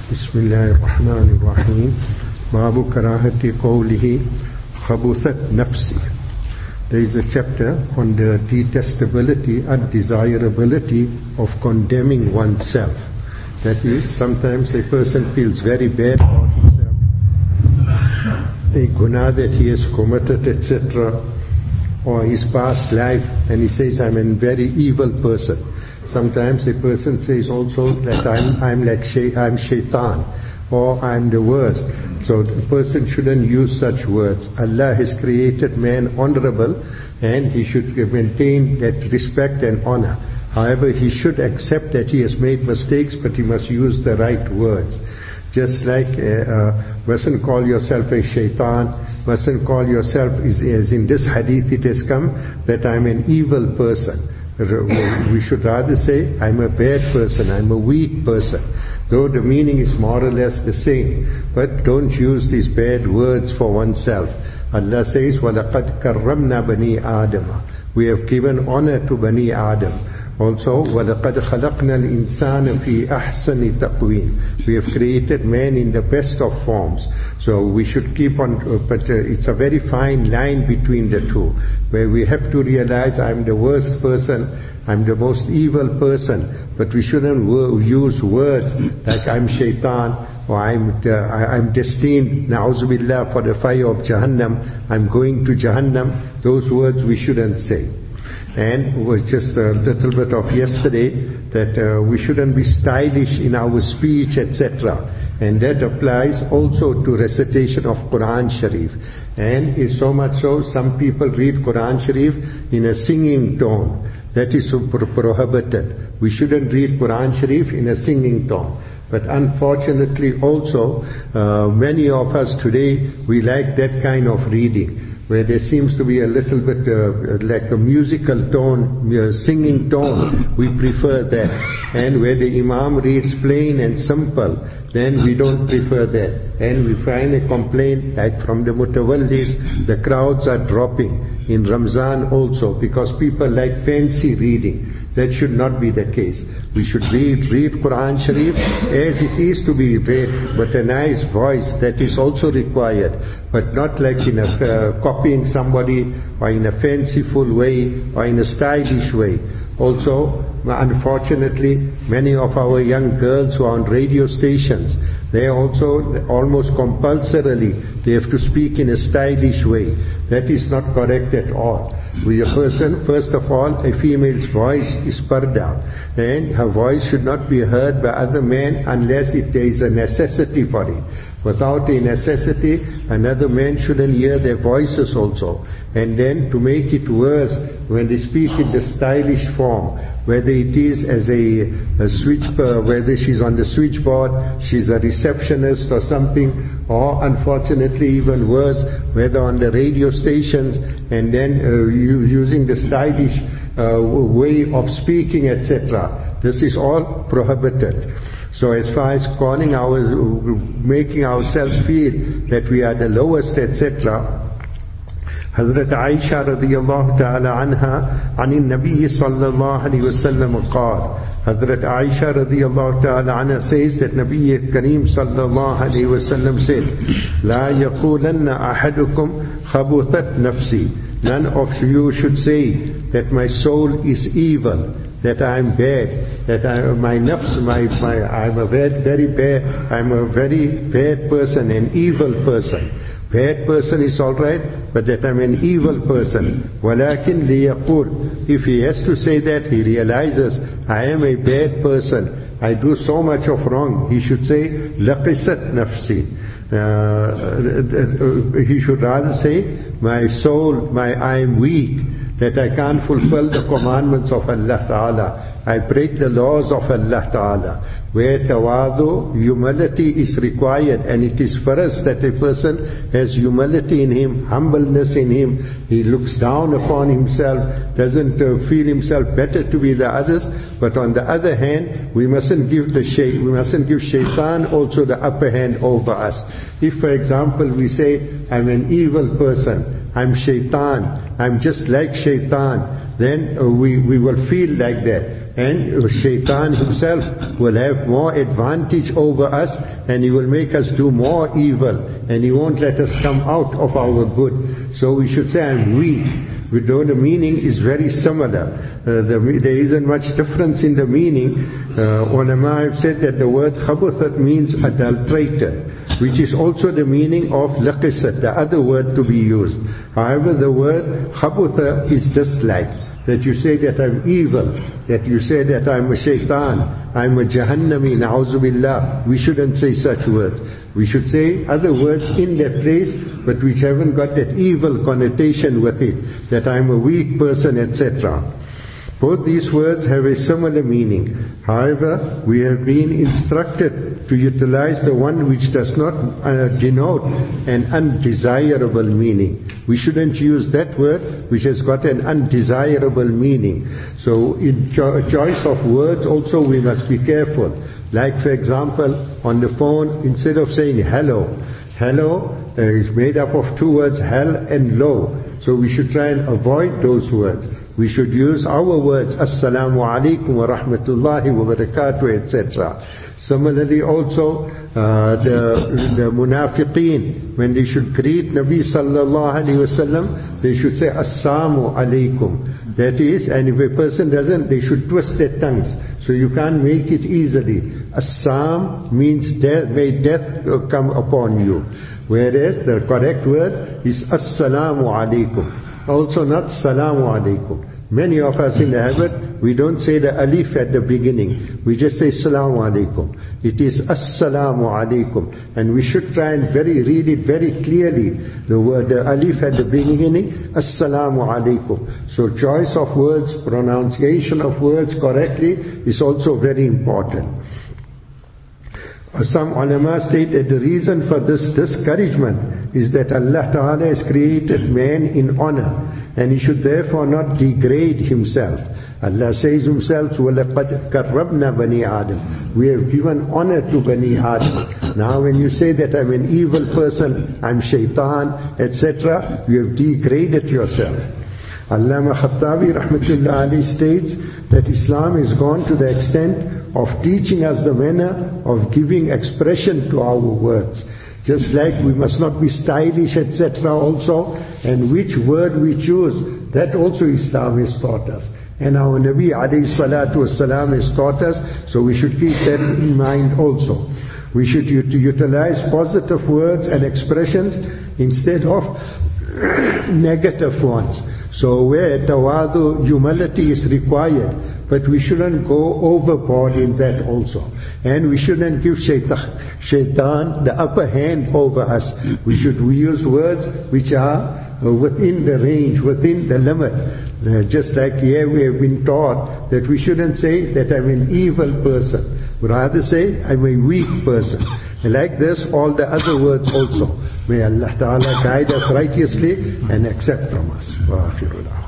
بسم الله الرحمن الرحيم باب كراهة قوله خبثت نفسي. There is a chapter on the detestability and desirability of condemning oneself. That is, sometimes a person feels very bad about himself, a guna that he has committed, etc., or his past life, and he says, I'm a very evil person. Sometimes a person says also that I'm shaitan, or I'm the worst. So the person shouldn't use such words. Allah has created man honorable, and he should maintain that respect and honor. However, he should accept that he has made mistakes, but he must use the right words. Just like mustn't call yourself a shaitan, mustn't call yourself, as in this hadith it has come, that I'm an evil person. We should rather say, I'm a bad person, I'm a weak person. Though the meaning is more or less the same. But don't use these bad words for oneself. Allah says, وَلَقَدْ كَرَّمْنَا بَنِي آدَمَ. We have given honor to Bani Adam. Also, وَلَقَدْ خَلَقْنَا الْإِنسَانَ فِي أَحْسَنِ تَقْوِيمٍ. We have created man in the best of forms. So we should keep on, but it's a very fine line between the two, where we have to realize I'm the worst person, I'm the most evil person, but we shouldn't use words like I'm shaitan, or I'm destined, na'uzubillah, for the fire of Jahannam, I'm going to Jahannam. Those words we shouldn't say. And it was just a little bit of yesterday that we shouldn't be stylish in our speech, etc. And that applies also to recitation of Quran Sharif. And it's so much so, some people read Quran Sharif in a singing tone. That is prohibited. We shouldn't read Quran Sharif in a singing tone. But unfortunately also, many of us today, we like that kind of reading, where there seems to be a little bit like a musical tone, singing tone. We prefer that. And where the Imam reads plain and simple, then we don't prefer that. And we find a complaint that from the mutawallis, the crowds are dropping in Ramzan also, because people like fancy reading. That should not be the case. We should read Quran Sharif as it is to be read, but a nice voice, that is also required, but not like in a copying somebody, or in a fanciful way, or in a stylish way. Also, unfortunately, many of our young girls who are on radio stations, they also almost compulsorily, they have to speak in a stylish way. That is not correct at all. A person, first of all, a female's voice is parda, and her voice should not be heard by other men unless there is a necessity for it. Without a necessity, another man shouldn't hear their voices also. And then to make it worse, when they speak in the stylish form, whether it is as a whether she's on the switchboard, she's a receptionist or something, or unfortunately even worse, whether on the radio stations, and then using the stylish way of speaking, etc. This is all prohibited. So as far as making ourselves feel that we are the lowest, etc., Hazrat Aisha radiyallahu ta'ala anha عن النبي صلى الله عليه وسلم قال. Hazrat Aisha radiyallahu ta'ala anha says that Nabi Kareem sallallahu alayhi wa sallam said, لا يقولن أحدكم خبثت نفسي. None of you should say that my soul is evil, that I am bad, that I'm a very bad person, an evil person. Bad person is alright, but that I'm an evil person. وَلَكِنْ لِيَقُولْ. If he has to say that, he realizes, I am a bad person, I do so much of wrong, he should say, لَقِسَتْ نَفْسِي. He should rather say, my soul, I am weak, that I can't fulfill the commandments of Allah Ta'ala. I break the laws of Allah Ta'ala. Where tawadu, humility is required, and it is for us that a person has humility in him, humbleness in him. He looks down upon himself, doesn't feel himself better to be the others. But on the other hand, we mustn't give shaitan also the upper hand over us. If, for example, we say, I'm an evil person, I'm shaitan, I'm just like shaitan, then we will feel like that. and Shaitan himself will have more advantage over us, and he will make us do more evil, and he won't let us come out of our good. So we should say, I'm weak. Though the meaning is very similar. There isn't much difference in the meaning. Ulama have said that the word khabuthat means adulterated, which is also the meaning of laqisat, the other word to be used. However, the word khabutha is disliked. That you say that I'm evil, that you say that I'm a shaitan, I'm a jahannami, na'uzu billah. We shouldn't say such words. We should say other words in their place, but which haven't got that evil connotation with it, that I'm a weak person, etc. Both these words have a similar meaning. However, we have been instructed to utilize the one which does not denote an undesirable meaning. We shouldn't use that word which has got an undesirable meaning. So in choice of words also we must be careful. Like for example, on the phone, instead of saying hello, hello is made up of two words, hell and low. So we should try and avoid those words. We should use our words, Assalamu alaikum wa rahmatullahi wa barakatuh, etc. Similarly also, the munafiqeen, when they should greet Nabi sallallahu alaihi wasallam, they should say, Assalamu alaikum. That is, and if a person doesn't, they should twist their tongues. So you can't make it easily. Assam means death, may death come upon you. Whereas the correct word is Assalamu alaikum. Also not Salamu alaikum. Many of us in the habit, we don't say the alif at the beginning. We just say Salamu alaikum. It is Assalamu alaikum. And we should try and read it very clearly. The word, the alif at the beginning, Assalamu alaikum. So choice of words, pronunciation of words correctly is also very important. Some ulama state that the reason for this discouragement is that Allah Ta'ala has created man in honor, and he should therefore not degrade himself. Allah says himself, وَلَقَدْ كَرَّمْنَا بَنِي آدَمَ. We have given honor to Bani Adam. Now when you say that I'm an evil person, I'm shaitan, etc., you have degraded yourself. Allama Khattabi rahmatullah alayhi states that Islam has gone to the extent of teaching us the manner of giving expression to our words. Just like we must not be stylish, etc. also, and which word we choose, that also Islam has taught us. And our Nabi alayhi salatu wasalam has taught us, so we should keep that in mind also. We should utilize positive words and expressions instead of negative ones. So where tawadu, humility is required, but we shouldn't go overboard in that also. And we shouldn't give shaitan the upper hand over us. We use words which are within the range, within the limit. Just like here we have been taught that we shouldn't say that I'm an evil person. Rather say I'm a weak person. And like this, all the other words also. May Allah Ta'ala guide us righteously and accept from us.